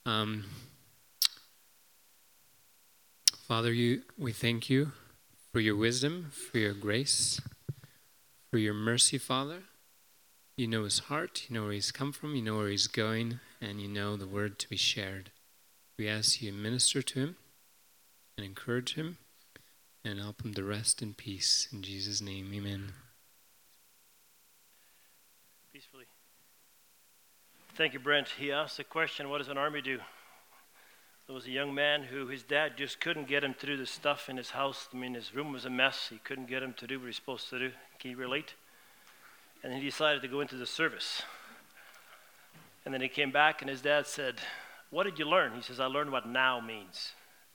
Um, Father, we thank you for your wisdom, for your grace, for your mercy, Father. You know his heart, you know where he's come from, you know where he's going, and you know the word to be shared. We ask you to minister to him and encourage him and help him to rest in peace. In Jesus' name, amen. Peacefully. Thank you, Brent. He asked the question, what does an army do? There was a young man who his dad just couldn't get him to do the stuff in his house. I mean, his room was a mess. He couldn't get him to do what he's supposed to do. Can you relate? And he decided to go into the service. And then he came back and his dad said, what did you learn? He says, I learned what now means.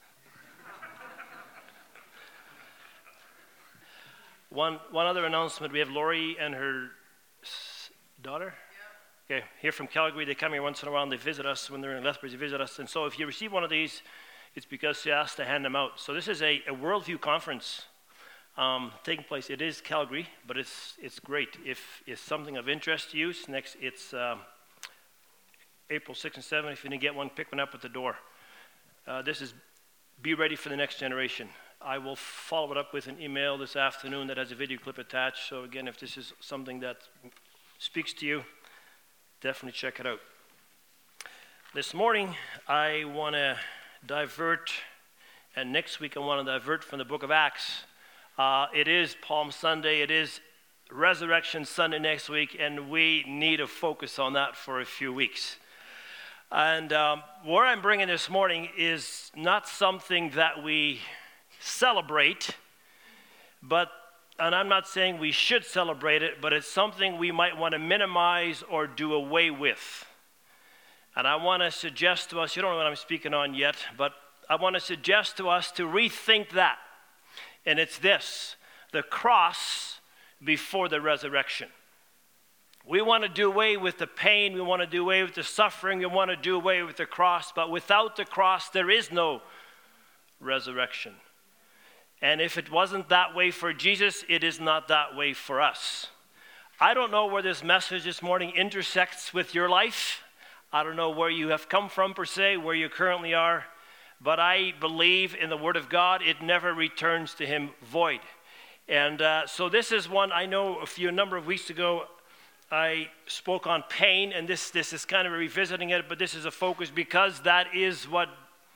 One other announcement. We have Lori and her daughter. Okay, here from Calgary. They come here once in a while and they visit us. When they're in Lethbridge, they visit us. And so if you receive one of these, it's because she asked to hand them out. So this is a Worldview conference taking place. It is Calgary, but it's great. If it's something of interest to you, it's April 6 and 7. If you didn't get one, pick one up at the door. This is Be Ready for the Next Generation. I will follow it up with an email this afternoon that has a video clip attached. So again, if this is something that speaks to you, definitely check it out. This morning, I want to divert, and next week I want to divert from the book of Acts. It is Palm Sunday, it is Resurrection Sunday next week, and we need to focus on that for a few weeks. And where I'm bringing this morning is not something that we celebrate, and I'm not saying we should celebrate it, but it's something we might want to minimize or do away with. And I want to suggest to us, you don't know what I'm speaking on yet, but I want to suggest to us to rethink that. And it's this: the cross before the resurrection. We want to do away with the pain, we want to do away with the suffering, we want to do away with the cross, but without the cross there is no resurrection. And if it wasn't that way for Jesus, it is not that way for us. I don't know where this message this morning intersects with your life. I don't know where you have come from per se, where you currently are. But I believe in the Word of God. It never returns to Him void. And so this is one, I know a number of weeks ago, I spoke on pain. And this is kind of revisiting it, but this is a focus because that is what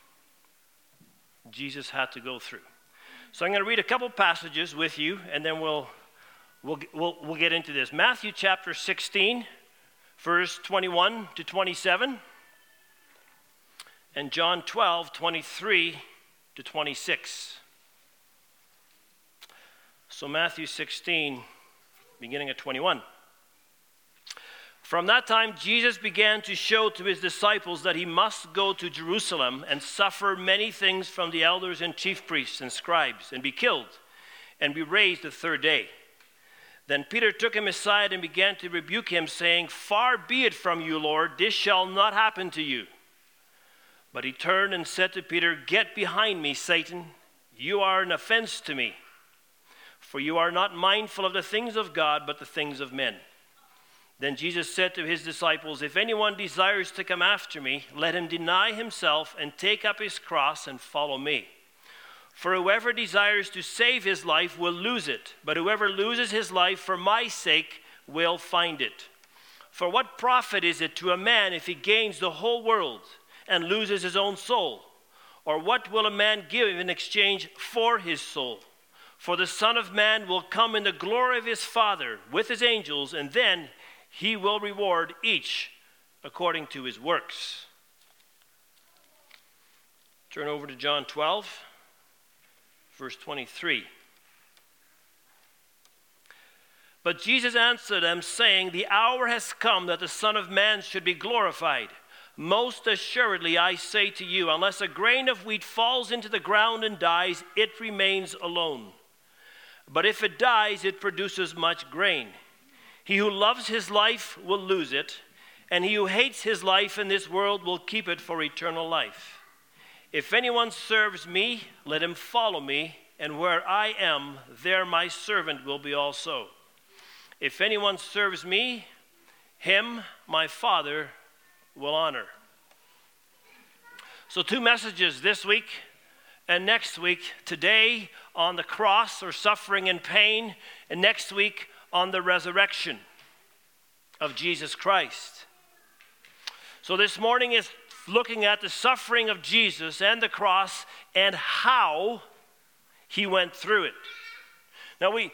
Jesus had to go through. So I'm going to read a couple passages with you, and then we'll get into this. Matthew chapter 16, verse 21 to 27, and John 12, 23 to 26. So Matthew 16, beginning at 21. From that time, Jesus began to show to his disciples that he must go to Jerusalem and suffer many things from the elders and chief priests and scribes, and be killed, and be raised the third day. Then Peter took him aside and began to rebuke him, saying, Far be it from you, Lord, this shall not happen to you. But he turned and said to Peter, Get behind me, Satan. You are an offense to me, for you are not mindful of the things of God, but the things of men. Then Jesus said to his disciples, If anyone desires to come after me, let him deny himself and take up his cross and follow me. For whoever desires to save his life will lose it, but whoever loses his life for my sake will find it. For what profit is it to a man if he gains the whole world and loses his own soul? Or what will a man give in exchange for his soul? For the Son of Man will come in the glory of his Father with his angels, and then he will reward each according to his works. Turn over to John 12, verse 23. But Jesus answered them, saying, The hour has come that the Son of Man should be glorified. Most assuredly, I say to you, unless a grain of wheat falls into the ground and dies, it remains alone. But if it dies, it produces much grain. He who loves his life will lose it, and he who hates his life in this world will keep it for eternal life. If anyone serves me, let him follow me, and where I am, there my servant will be also. If anyone serves me, him my Father will honor. So 2 messages this week and next week. Today on the cross or suffering and pain, and next week on the resurrection of Jesus Christ. So this morning is looking at the suffering of Jesus and the cross and how he went through it. Now we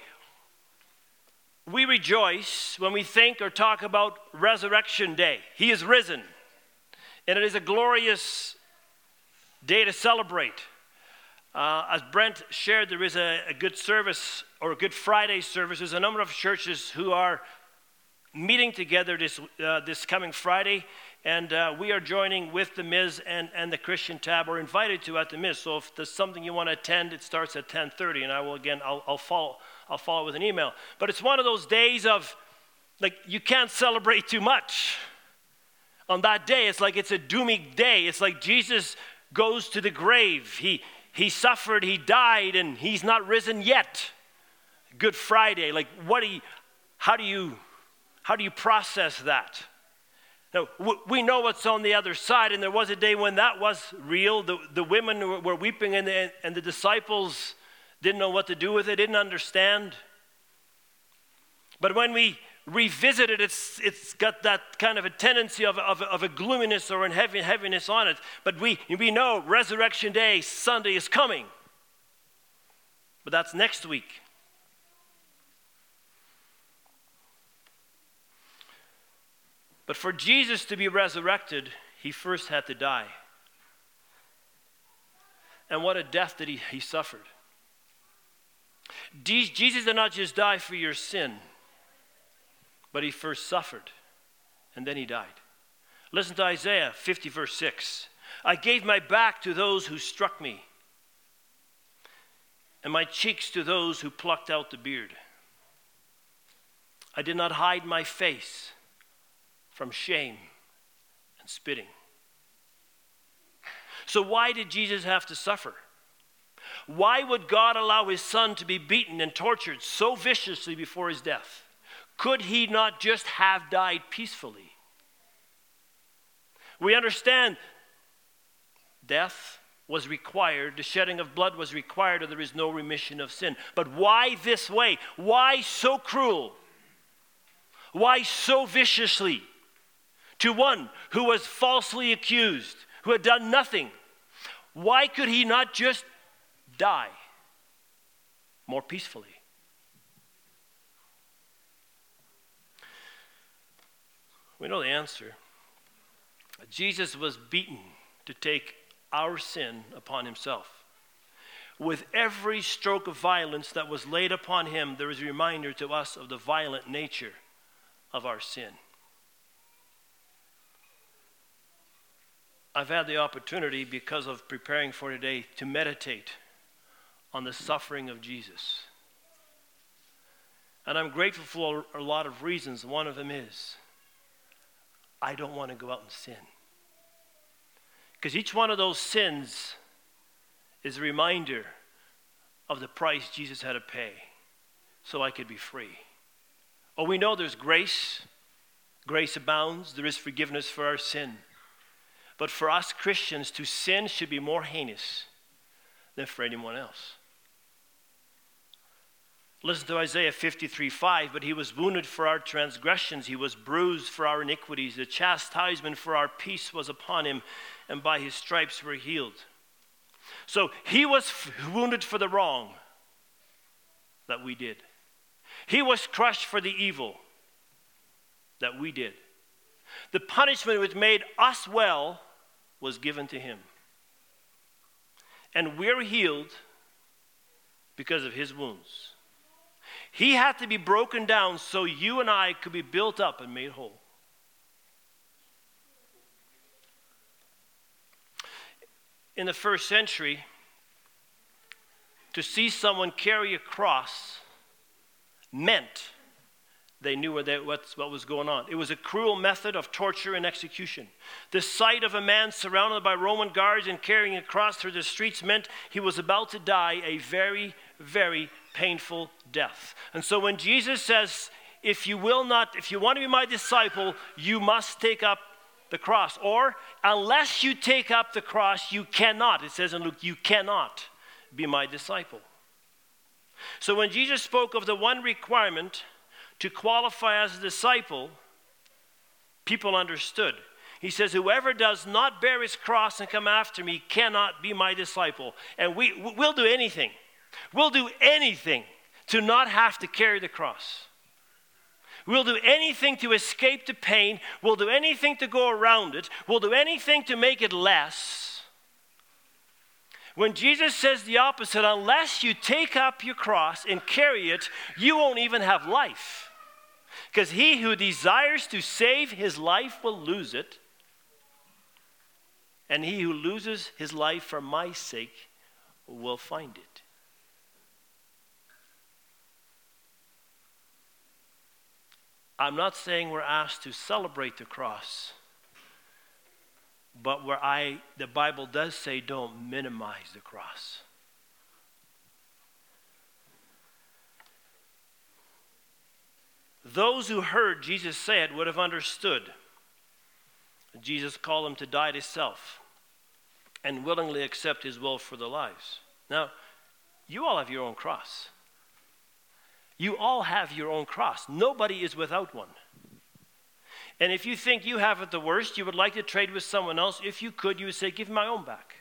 rejoice when we think or talk about Resurrection Day. He is risen, and it is a glorious day to celebrate. As Brent shared, there is a good service or a Good Friday service. There's a number of churches who are meeting together this coming Friday, and we are joining with the Miz and the Christian Tab, or invited to at the Miz. So if there's something you want to attend, it starts at 10:30, and I'll follow with an email. But it's one of those days of, like, you can't celebrate too much on that day. It's like it's a doomy day. It's like Jesus goes to the grave. He suffered, he died, and he's not risen yet. Good Friday, like how do you process that? Now, we know what's on the other side, and there was a day when that was real. The women were weeping, and the disciples didn't know what to do with it, didn't understand. But when we revisit it, it's got that kind of a tendency of a gloominess or a heaviness on it. But we know Resurrection Day, Sunday, is coming. But that's next week. But for Jesus to be resurrected, he first had to die. And what a death that he suffered. Jesus did not just die for your sin, but he first suffered, and then he died. Listen to Isaiah 50, verse 6. I gave my back to those who struck me, and my cheeks to those who plucked out the beard. I did not hide my face from shame and spitting. So why did Jesus have to suffer? Why would God allow his son to be beaten and tortured so viciously before his death? Could he not just have died peacefully? We understand death was required, the shedding of blood was required, or there is no remission of sin. But why this way? Why so cruel? Why so viciously? To one who was falsely accused, who had done nothing. Why could he not just die more peacefully? We know the answer. Jesus was beaten to take our sin upon himself. With every stroke of violence that was laid upon him, there is a reminder to us of the violent nature of our sin. I've had the opportunity, because of preparing for today, to meditate on the suffering of Jesus. And I'm grateful for a lot of reasons. One of them is, I don't want to go out and sin. Because each one of those sins is a reminder of the price Jesus had to pay so I could be free. Oh, we know there's grace. Grace abounds. There is forgiveness for our sin. But for us Christians, to sin should be more heinous than for anyone else. Listen to Isaiah 53:5. But he was wounded for our transgressions. He was bruised for our iniquities. The chastisement for our peace was upon him, and by his stripes we're healed. So he was wounded for the wrong that we did. He was crushed for the evil that we did. The punishment which made us well was given to him. And we're healed because of his wounds. He had to be broken down so you and I could be built up and made whole. In the first century, to see someone carry a cross meant they knew what was going on. It was a cruel method of torture and execution. The sight of a man surrounded by Roman guards and carrying a cross through the streets meant he was about to die a very, very painful death. And so when Jesus says, if you want to be my disciple, you must take up the cross. Or, unless you take up the cross, you cannot. It says in Luke, you cannot be my disciple. So when Jesus spoke of the one requirement to qualify as a disciple, people understood. He says, whoever does not bear his cross and come after me cannot be my disciple. And we'll do anything. We'll do anything to not have to carry the cross. We'll do anything to escape the pain. We'll do anything to go around it. We'll do anything to make it less. When Jesus says the opposite, unless you take up your cross and carry it, you won't even have life. Because he who desires to save his life will lose it. And he who loses his life for my sake will find it. I'm not saying we're asked to celebrate the cross, but the Bible does say don't minimize the cross. Those who heard Jesus say it would have understood. Jesus called them to die to self and willingly accept his will for their lives. Now, you all have your own cross. You all have your own cross. Nobody is without one. And if you think you have it the worst, you would like to trade with someone else. If you could, you would say, give me my own back.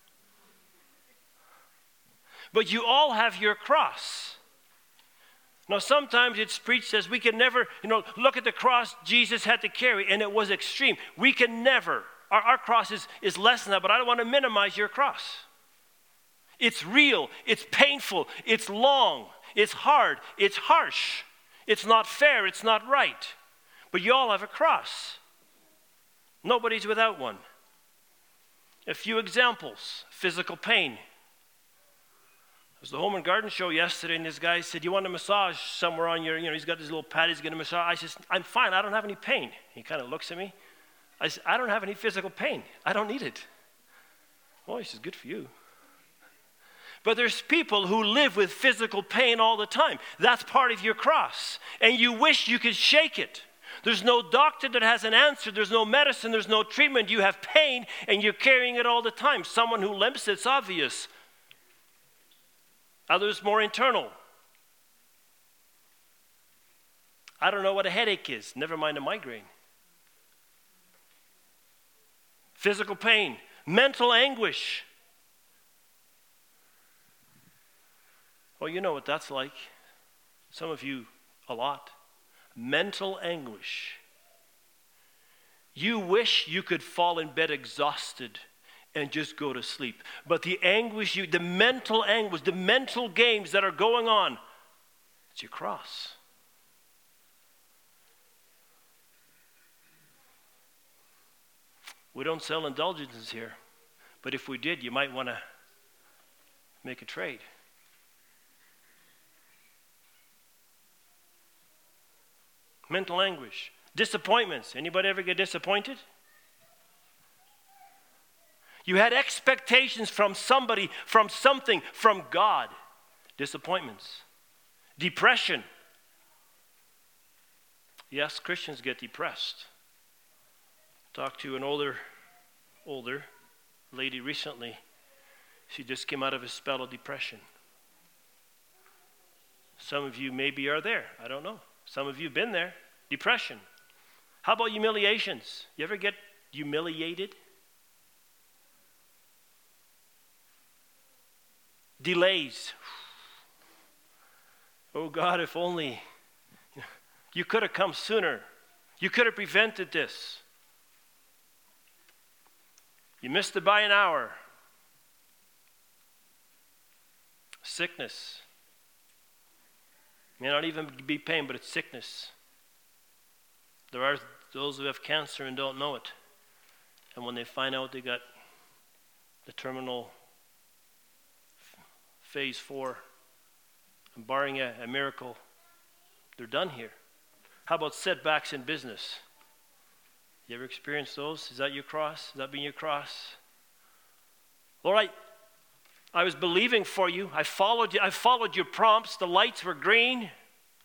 But you all have your cross. Now, sometimes it's preached as we can never, look at the cross Jesus had to carry, and it was extreme. We can never. Our cross is less than that, but I don't want to minimize your cross. It's real. It's painful. It's long. It's hard. It's harsh. It's not fair. It's not right. But you all have a cross. Nobody's without one. A few examples. Physical pain. It was the Home and Garden show yesterday, and this guy said, you want a massage somewhere on your, he's got this little pad, he's going to massage. I said, I'm fine. I don't have any pain. He kind of looks at me. I said, I don't have any physical pain. I don't need it. Well, he says, good for you. But there's people who live with physical pain all the time. That's part of your cross. And you wish you could shake it. There's no doctor that has an answer. There's no medicine. There's no treatment. You have pain and you're carrying it all the time. Someone who limps, it's obvious. Others more internal. I don't know what a headache is. Never mind a migraine. Physical pain. Mental anguish. Well, you know what that's like. Some of you, a lot. Mental anguish. You wish you could fall in bed exhausted and just go to sleep. But the anguish, the mental anguish, the mental games that are going on, it's your cross. We don't sell indulgences here. But if we did, you might want to make a trade. Mental anguish. Disappointments. Anybody ever get disappointed? You had expectations from somebody, from something, from God. Disappointments. Depression. Yes, Christians get depressed. Talked to an older lady recently. She just came out of a spell of depression. Some of you maybe are there. I don't know. Some of you have been there. Depression. How about humiliations? You ever get humiliated? Delays. Oh God, if only you could have come sooner. You could have prevented this. You missed it by an hour. Sickness. May not even be pain, but it's sickness. There are those who have cancer and don't know it. And when they find out they got the terminal phase 4, and barring a miracle, they're done here. How about setbacks in business? You ever experienced those? Is that your cross? Has that been your cross? Lord, I was believing for you. I followed you. I followed your prompts. The lights were green.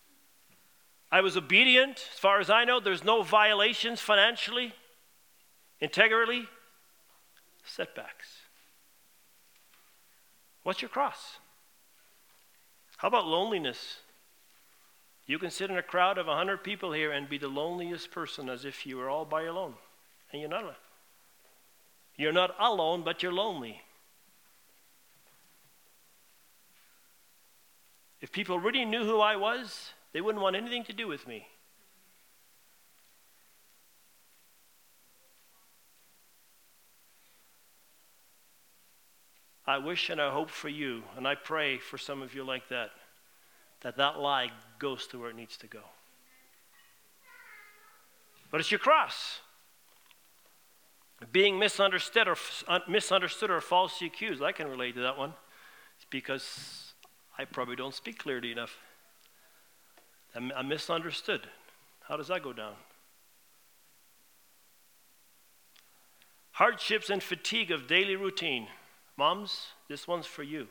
I was obedient. As far as I know, there's no violations financially. Integrity, setbacks. What's your cross? How about loneliness? You can sit in a crowd of 100 people here and be the loneliest person as if you were all by your alone. And you're not alone. You're not alone, but you're lonely. If people really knew who I was, they wouldn't want anything to do with me. I wish and I hope for you, and I pray for some of you like that lie goes to where it needs to go. But it's your cross. Being misunderstood or falsely accused. I can relate to that one. It's because I probably don't speak clearly enough. I'm misunderstood. How does that go down? Hardships and fatigue of daily routine. Moms, this one's for you.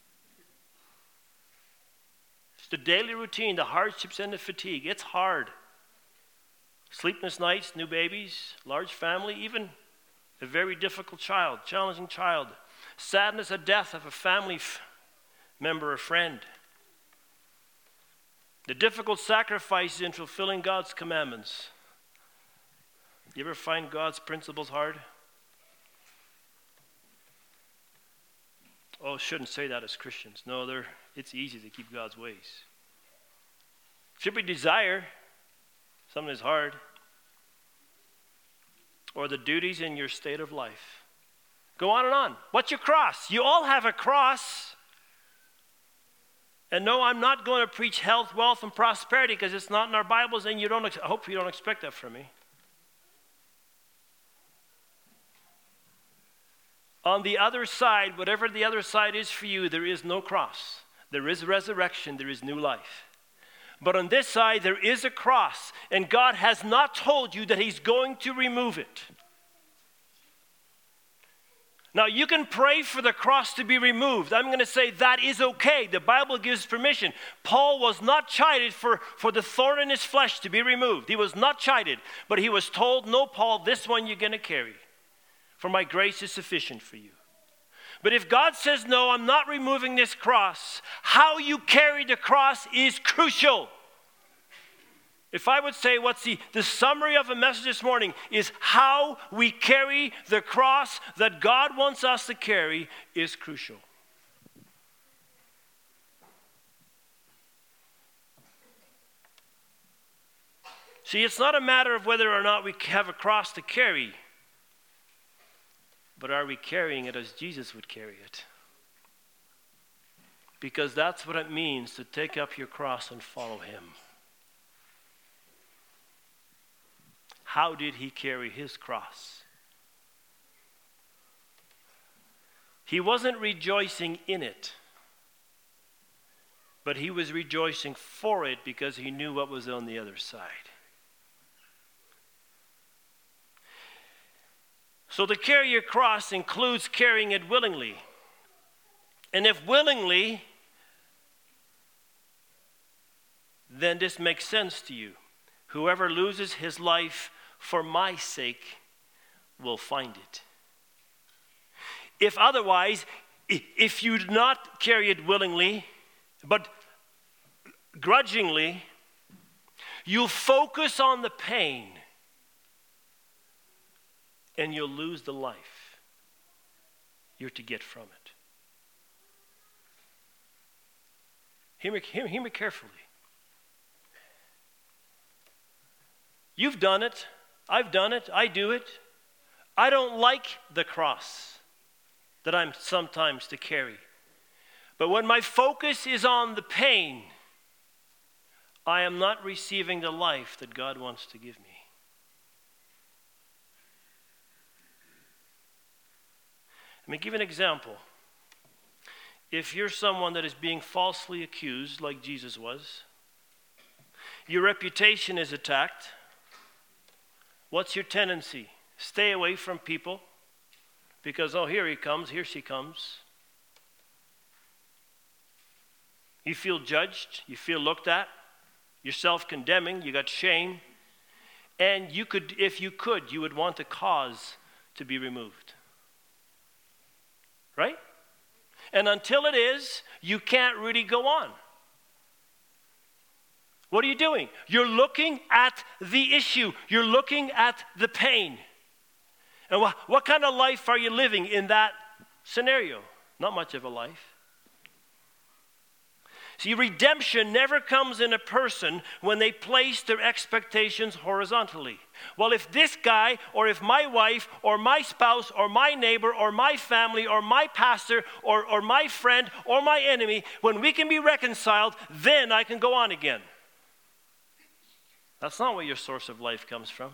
It's the daily routine, the hardships and the fatigue. It's hard. Sleepless nights, new babies, large family, even a very difficult child, challenging child. Sadness at death of a family member or friend. The difficult sacrifices in fulfilling God's commandments. You ever find God's principles hard? Oh, shouldn't say that as Christians. No, it's easy to keep God's ways. Should we desire something that's hard? Or the duties in your state of life. Go on and on. What's your cross? You all have a cross. And no, I'm not going to preach health, wealth, and prosperity because it's not in our Bibles, and I hope you don't expect that from me. On the other side, whatever the other side is for you, there is no cross. There is resurrection. There is new life. But on this side, there is a cross, and God has not told you that He's going to remove it. Now, you can pray for the cross to be removed. I'm going to say that is okay. The Bible gives permission. Paul was not chided for the thorn in his flesh to be removed. He was not chided, but he was told, no, Paul, this one you're going to carry. For my grace is sufficient for you. But if God says, no, I'm not removing this cross, how you carry the cross is crucial. If I would say what's the summary of a message this morning is how we carry the cross that God wants us to carry is crucial. See, it's not a matter of whether or not we have a cross to carry. But are we carrying it as Jesus would carry it? Because that's what it means to take up your cross and follow Him. How did He carry His cross? He wasn't rejoicing in it, but He was rejoicing for it because He knew what was on the other side. So to carry your cross includes carrying it willingly. And if willingly, then this makes sense to you. Whoever loses his life for my sake will find it. If otherwise, if you do not carry it willingly, but grudgingly, you'll focus on the pain. And you'll lose the life you're to get from it. Hear me carefully. You've done it. I've done it. I do it. I don't like the cross that I'm sometimes to carry. But when my focus is on the pain, I am not receiving the life that God wants to give me. Let me give you an example. If you're someone that is being falsely accused, like Jesus was, your reputation is attacked, what's your tendency? Stay away from people because, oh, here he comes, here she comes. You feel judged, you feel looked at, you're self-condemning, you got shame, and you could, if you could, you would want to cause to be removed. Right? And until it is, you can't really go on. What are you doing? You're looking at the issue. You're looking at the pain. And what kind of life are you living in that scenario? Not much of a life. See, redemption never comes in a person when they place their expectations horizontally. Well, if this guy, or if my wife, or my spouse, or my neighbor, or my family, or my pastor, or my friend, or my enemy, when we can be reconciled, then I can go on again. That's not where your source of life comes from.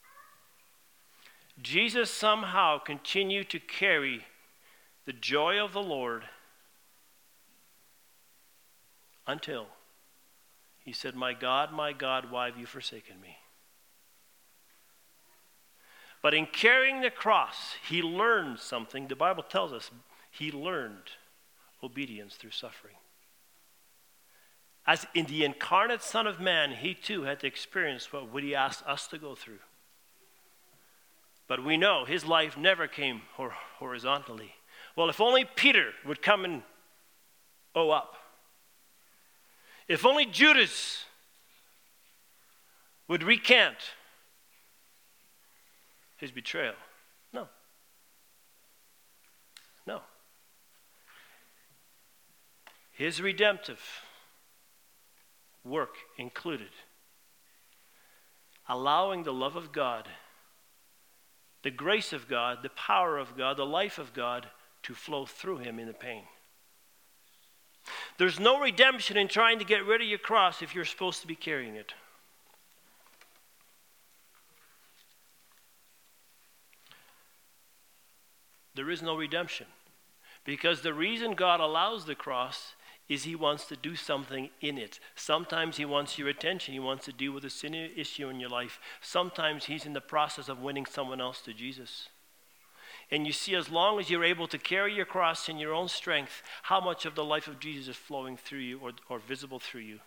Jesus somehow continued to carry the joy of the Lord until he said, my God, why have you forsaken me? But in carrying the cross, he learned something. The Bible tells us he learned obedience through suffering. As in the incarnate Son of Man, he too had to experience what he asked us to go through. But we know his life never came horizontally. Well, if only Peter would come and up. If only Judas would recant his betrayal. No. His redemptive work included allowing the love of God, the grace of God, the power of God, the life of God to flow through him in the pain. There's no redemption in trying to get rid of your cross if you're supposed to be carrying it. There is no redemption. Because the reason God allows the cross is he wants to do something in it. Sometimes he wants your attention. He wants to deal with a sin issue in your life. Sometimes he's in the process of winning someone else to Jesus. And you see, as long as you're able to carry your cross in your own strength, how much of the life of Jesus is flowing through you or visible through you.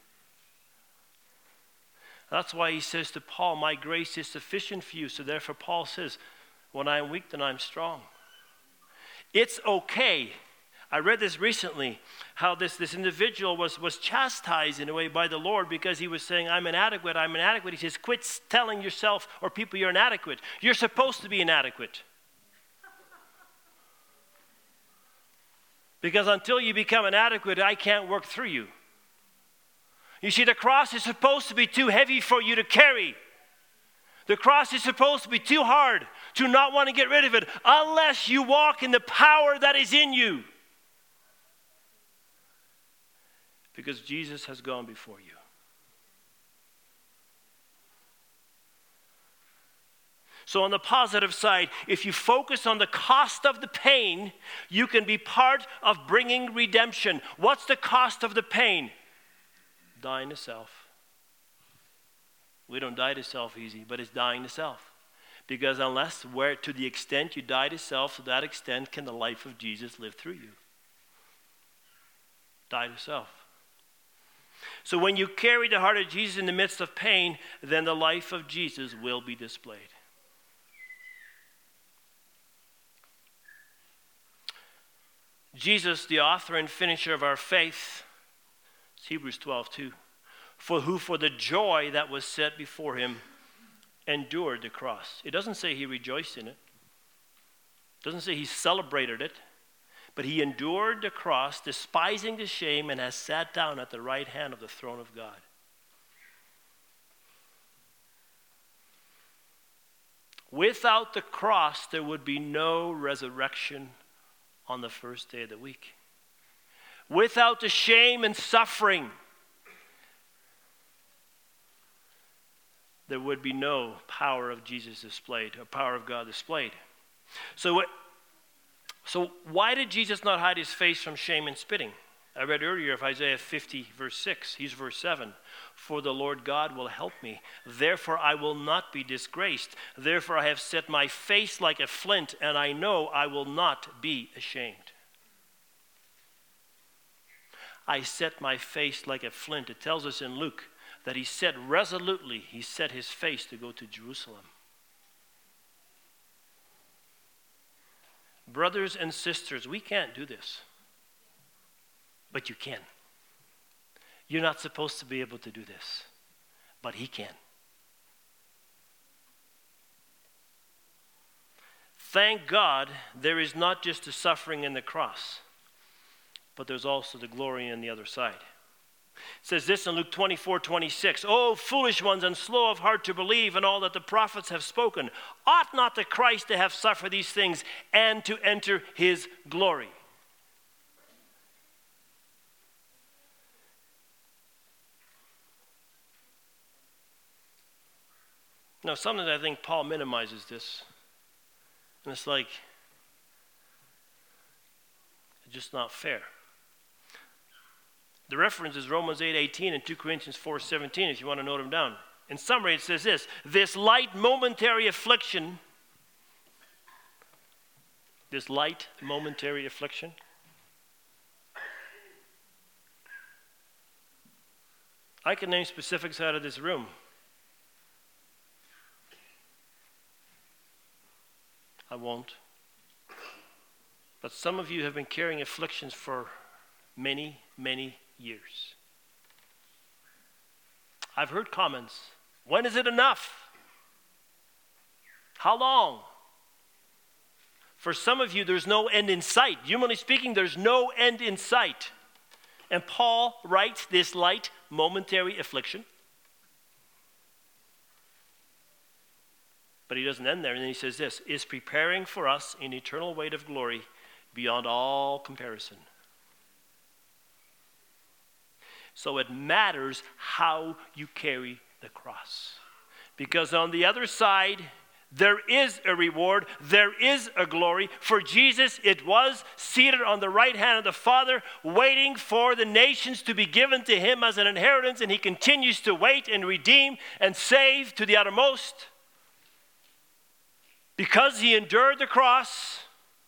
That's why he says to Paul, my grace is sufficient for you. So therefore Paul says, when I am weak, then I'm strong. It's okay. I read this recently, how this individual was chastised in a way by the Lord because he was saying, I'm inadequate. He says, quit telling yourself or people you're inadequate. You're supposed to be inadequate. Because until you become inadequate, I can't work through you. You see, the cross is supposed to be too heavy for you to carry. The cross is supposed to be too hard to not want to get rid of it unless you walk in the power that is in you. Because Jesus has gone before you. So on the positive side, if you focus on the cost of the pain, you can be part of bringing redemption. What's the cost of the pain? Dying to self. We don't die to self easy, but it's dying to self. Because to the extent you die to self, to that extent can the life of Jesus live through you. Die to self. So when you carry the heart of Jesus in the midst of pain, then the life of Jesus will be displayed. Jesus, the author and finisher of our faith, it's Hebrews 12:2, for the joy that was set before him endured the cross. It doesn't say he rejoiced in it. It doesn't say he celebrated it. But he endured the cross, despising the shame, and has sat down at the right hand of the throne of God. Without the cross, there would be no resurrection on the first day of the week. Without the shame and suffering, there would be no power of Jesus displayed, or power of God displayed. So why did Jesus not hide his face from shame and spitting? I read earlier of Isaiah 50, verse 6. Here's verse 7. For the Lord God will help me. Therefore I will not be disgraced. Therefore I have set my face like a flint, and I know I will not be ashamed. I set my face like a flint. It tells us in Luke that he set his face to go to Jerusalem. Brothers and sisters, we can't do this. But you can. You're not supposed to be able to do this. But he can. Thank God there is not just the suffering in the cross, but there's also the glory on the other side. It says this in Luke 24:26. Oh, foolish ones and slow of heart to believe in all that the prophets have spoken. Ought not the Christ to have suffered these things and to enter his glory? Now, sometimes I think Paul minimizes this. And it's like, it's just not fair. The reference is Romans 8:18 and 2 Corinthians 4:17 if you want to note them down. In summary, it says this light momentary affliction, I can name specifics out of this room. I won't. But some of you have been carrying afflictions for many, many years. I've heard comments. When is it enough? How long? For some of you, there's no end in sight. Humanly speaking, there's no end in sight. And Paul writes this light, momentary affliction. But he doesn't end there. And then he says this, is preparing for us an eternal weight of glory beyond all comparison. So it matters how you carry the cross. Because on the other side, there is a reward, there is a glory. For Jesus, it was seated on the right hand of the Father, waiting for the nations to be given to him as an inheritance, and he continues to wait and redeem and save to the uttermost. Because he endured the cross,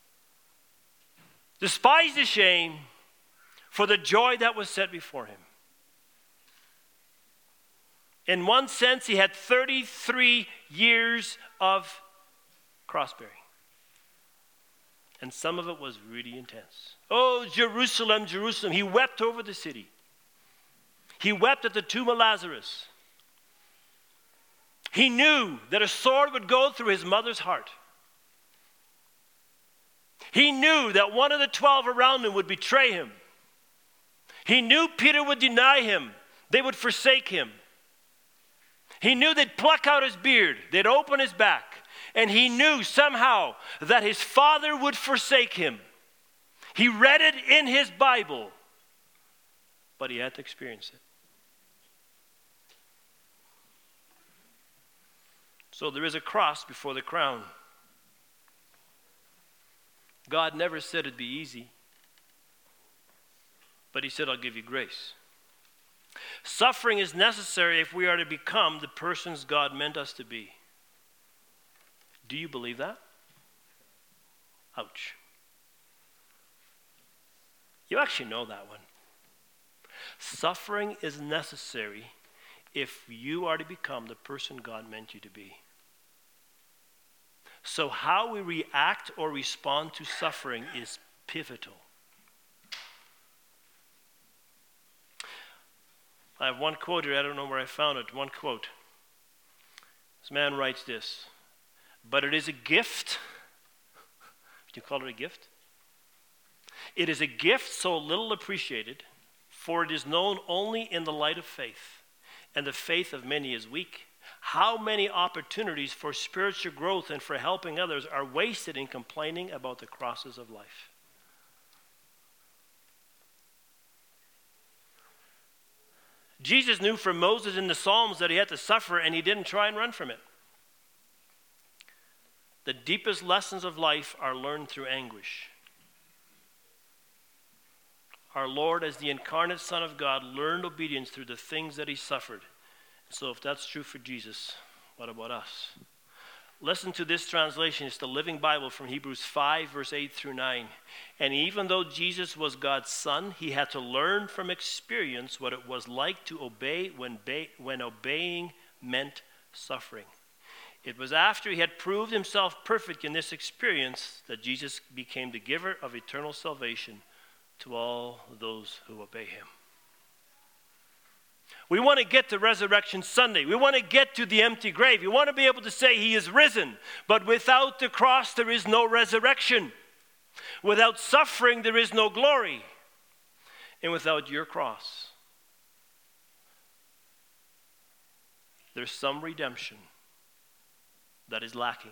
despised the shame, for the joy that was set before him. In one sense, he had 33 years of cross-bearing. And some of it was really intense. Oh, Jerusalem, Jerusalem. He wept over the city. He wept at the tomb of Lazarus. He knew that a sword would go through his mother's heart. He knew that one of the 12 around him would betray him. He knew Peter would deny him. They would forsake him. He knew they'd pluck out his beard. They'd open his back. And he knew somehow that his father would forsake him. He read it in his Bible. But he had to experience it. So there is a cross before the crown. God never said it'd be easy. But he said, I'll give you grace. Suffering is necessary if we are to become the persons God meant us to be. Do you believe that? Ouch. You actually know that one. Suffering is necessary if you are to become the person God meant you to be. So how we react or respond to suffering is pivotal. I have one quote here. I don't know where I found it. One quote. This man writes this. But it is a gift. Do you call it a gift? It is a gift so little appreciated, for it is known only in the light of faith, and the faith of many is weak. How many opportunities for spiritual growth and for helping others are wasted in complaining about the crosses of life? Jesus knew from Moses in the Psalms that he had to suffer, and he didn't try and run from it. The deepest lessons of life are learned through anguish. Our Lord, as the incarnate Son of God, learned obedience through the things that he suffered. So if that's true for Jesus, what about us? Listen to this translation. It's the Living Bible from Hebrews 5, verse 8 through 9. And even though Jesus was God's Son, he had to learn from experience what it was like to obey when obeying meant suffering. It was after he had proved himself perfect in this experience that Jesus became the giver of eternal salvation to all those who obey him. We want to get to Resurrection Sunday. We want to get to the empty grave. We want to be able to say he is risen. But without the cross, there is no resurrection. Without suffering, there is no glory. And without your cross, there's some redemption that is lacking.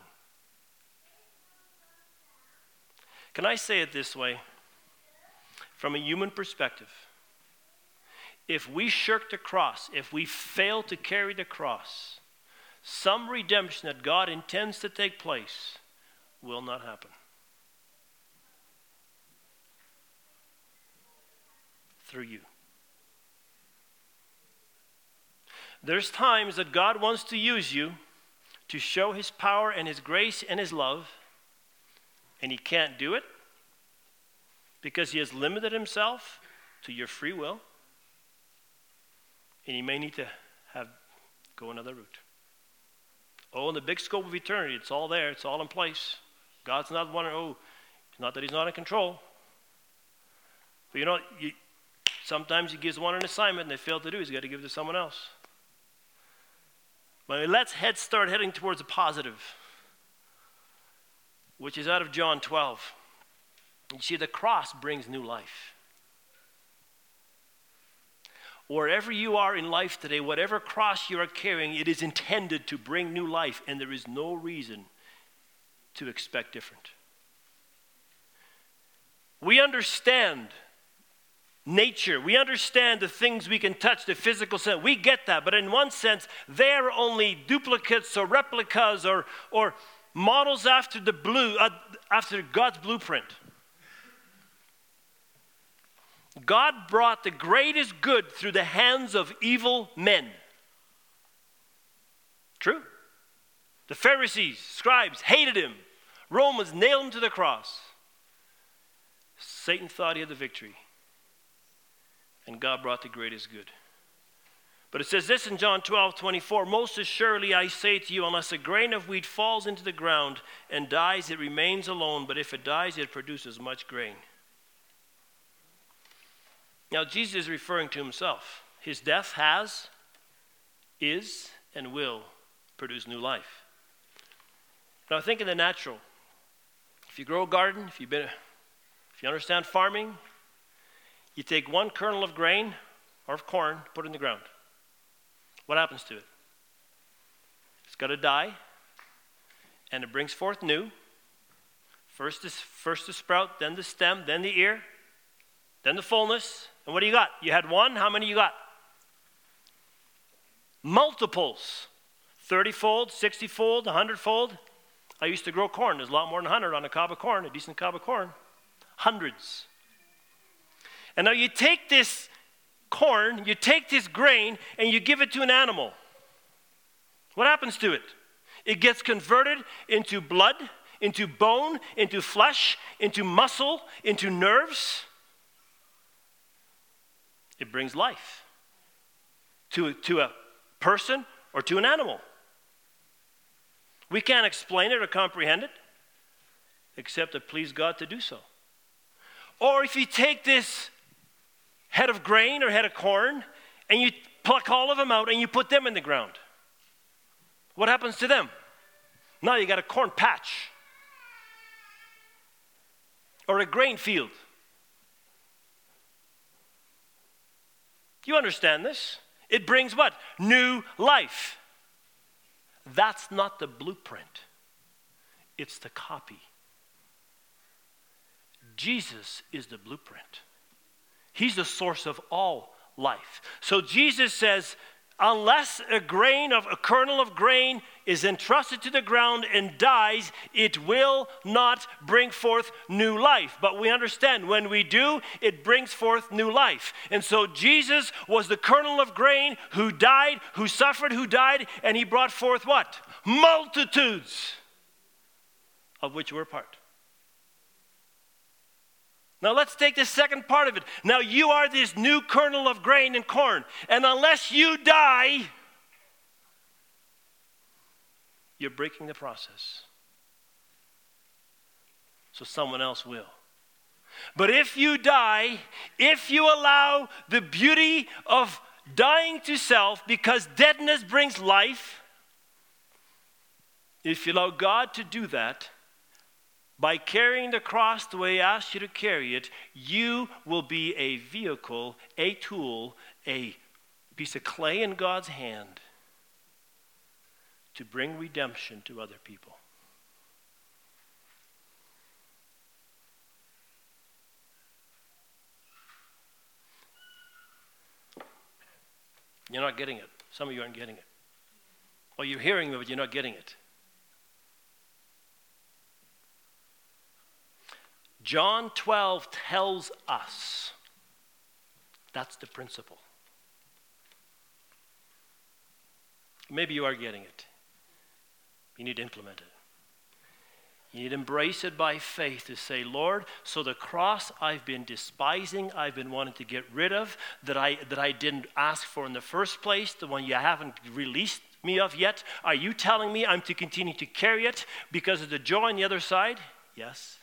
Can I say it this way? From a human perspective, if we shirk the cross, if we fail to carry the cross, some redemption that God intends to take place will not happen. Through you. There's times that God wants to use you to show his power and his grace and his love, and he can't do it because he has limited himself to your free will, and you may need to go another route. Oh, in the big scope of eternity, it's all there, it's all in place. God's not one, it's not that he's not in control. But sometimes he gives one an assignment and they fail to do it. He's got to give it to someone else. But let's start heading towards the positive, which is out of John 12. You see, the cross brings new life. Wherever you are in life today, whatever cross you are carrying, it is intended to bring new life, and there is no reason to expect different. We understand nature. We understand the things we can touch, the physical sense. We get that, but in one sense, they're only duplicates or replicas or models after God's blueprint. God brought the greatest good through the hands of evil men. True. The Pharisees, scribes hated him. Romans nailed him to the cross. Satan thought he had the victory. And God brought the greatest good. But it says this in John 12:24, most assuredly I say to you, unless a grain of wheat falls into the ground and dies, it remains alone. But if it dies, it produces much grain. Now, Jesus is referring to himself. His death is, and will produce new life. Now, think in the natural. If you grow a garden, if you understand farming, you take one kernel of grain or of corn, put it in the ground. What happens to it? It's got to die, and it brings forth new. First the sprout, then the stem, then the ear, then the fullness. And what do you got? You had one, how many you got? Multiples. 30-fold, 60-fold, 100-fold. I used to grow corn. There's a lot more than 100 on a cob of corn, a decent cob of corn. Hundreds. And now you take this corn, you take this grain, and you give it to an animal. What happens to it? It gets converted into blood, into bone, into flesh, into muscle, into nerves. It brings life to a person or to an animal. We can't explain it or comprehend it, except to please God to do so. Or if you take this head of grain or head of corn, and you pluck all of them out and you put them in the ground, what happens to them? Now you got a corn patch or a grain field. You understand this? It brings what? New life. That's not the blueprint. It's the copy. Jesus is the blueprint. He's the source of all life. So Jesus says, unless a kernel of grain is entrusted to the ground and dies, it will not bring forth new life. But we understand when we do, it brings forth new life. And so Jesus was the kernel of grain who died, who suffered, who died, and he brought forth what? Multitudes, of which we're part. Now let's take the second part of it. Now you are this new kernel of grain and corn, and unless you die, You're breaking the process. So someone else will. But if you die, if you allow the beauty of dying to self, because deadness brings life, if you allow God to do that, by carrying the cross the way He asked you to carry it, you will be a vehicle, a tool, a piece of clay in God's hand to bring redemption to other people. You're not getting it. Some of you aren't getting it. Or you're hearing me, but you're not getting it. John 12 tells us that's the principle. Maybe you are getting it. You need to implement it. You need to embrace it by faith to say, Lord, so the cross I've been despising, I've been wanting to get rid of, that I didn't ask for in the first place, the one you haven't released me of yet, are you telling me I'm to continue to carry it because of the joy on the other side? Yes.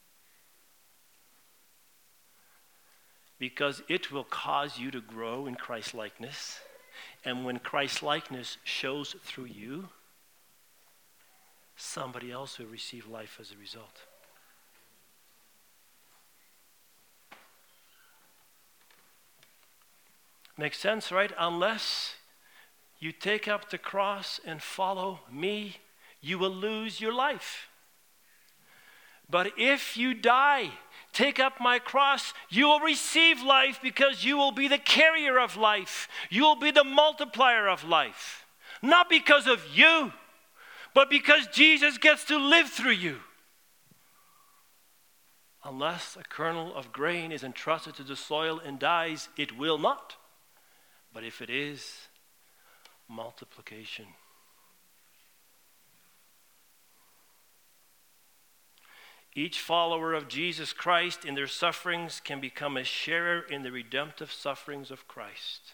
Because it will cause you to grow in Christ-likeness. And when Christ-likeness shows through you, somebody else will receive life as a result. Makes sense, right? Unless you take up the cross and follow me, you will lose your life. But if you die, take up my cross, you will receive life because you will be the carrier of life. You will be the multiplier of life. Not because of you, but because Jesus gets to live through you. Unless a kernel of grain is entrusted to the soil and dies, it will not. But if it is, multiplication. Each follower of Jesus Christ in their sufferings can become a sharer in the redemptive sufferings of Christ.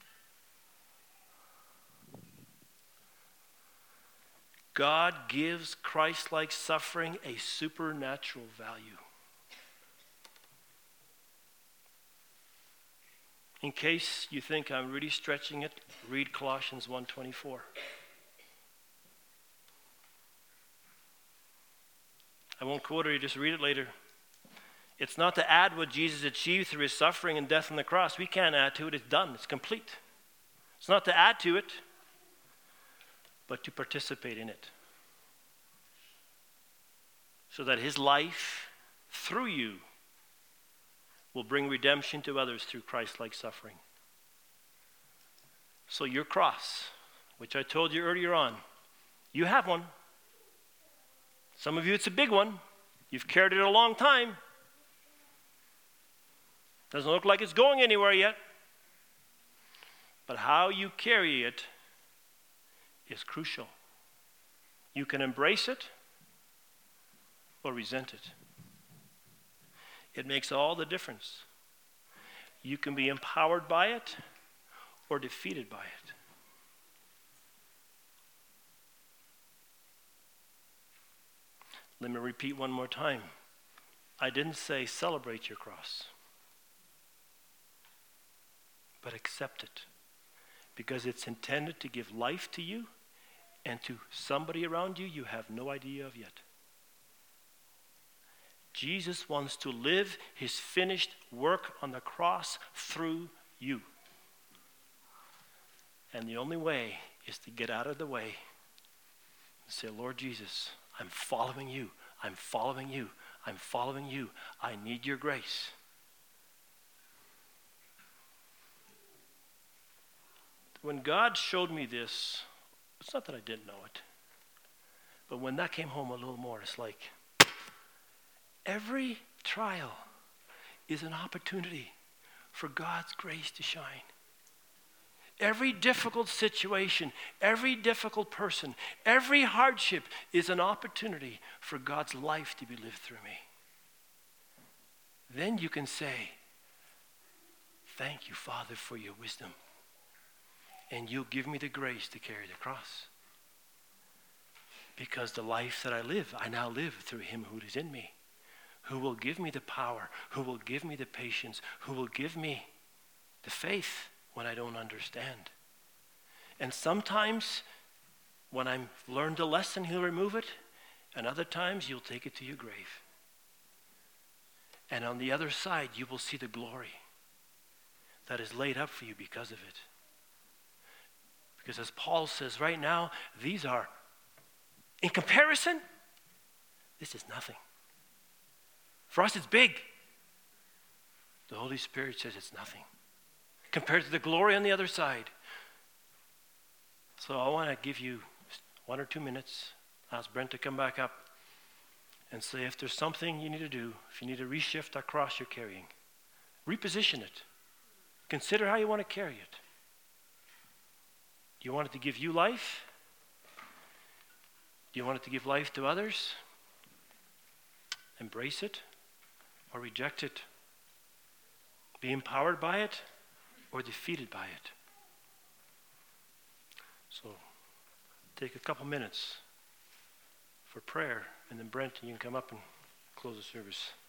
God gives Christ-like suffering a supernatural value. In case you think I'm really stretching it, read Colossians 1:24. I won't quote it, you just read it later. It's not to add what Jesus achieved through his suffering and death on the cross. We can't add to it, it's done, it's complete. It's not to add to it, but to participate in it. So that his life through you will bring redemption to others through Christ-like suffering. So your cross, which I told you earlier on, you have one. Some of you, it's a big one. You've carried it a long time. Doesn't look like it's going anywhere yet. But how you carry it is crucial. You can embrace it or resent it. It makes all the difference. You can be empowered by it or defeated by it. Let me repeat one more time. I didn't say celebrate your cross, but accept it, because it's intended to give life to you and to somebody around you have no idea of yet. Jesus wants to live his finished work on the cross through you. And the only way is to get out of the way and say, Lord Jesus, I'm following you. I'm following you. I'm following you. I need your grace. When God showed me this, it's not that I didn't know it, but when that came home a little more, it's like every trial is an opportunity for God's grace to shine. Every difficult situation, every difficult person, every hardship is an opportunity for God's life to be lived through me. Then you can say, thank you, Father, for your wisdom. And you'll give me the grace to carry the cross. Because the life that I live, I now live through him who is in me, who will give me the power, who will give me the patience, who will give me the faith when I don't understand. And sometimes when I've learned a lesson, he'll remove it, and other times you'll take it to your grave. And on the other side, you will see the glory that is laid up for you because of it. Because as Paul says right now, these are, in comparison, this is nothing. For us, it's big. The Holy Spirit says it's nothing compared to the glory on the other side. So I want to give you 1 or 2 minutes, ask Brent to come back up and say if there's something you need to do, if you need to reshift that cross you're carrying, reposition it. Consider how you want to carry it. Do you want it to give you life? Do you want it to give life to others? Embrace it or reject it? Be empowered by it or defeated by it? So take a couple minutes for prayer, and then Brent, you can come up and close the service.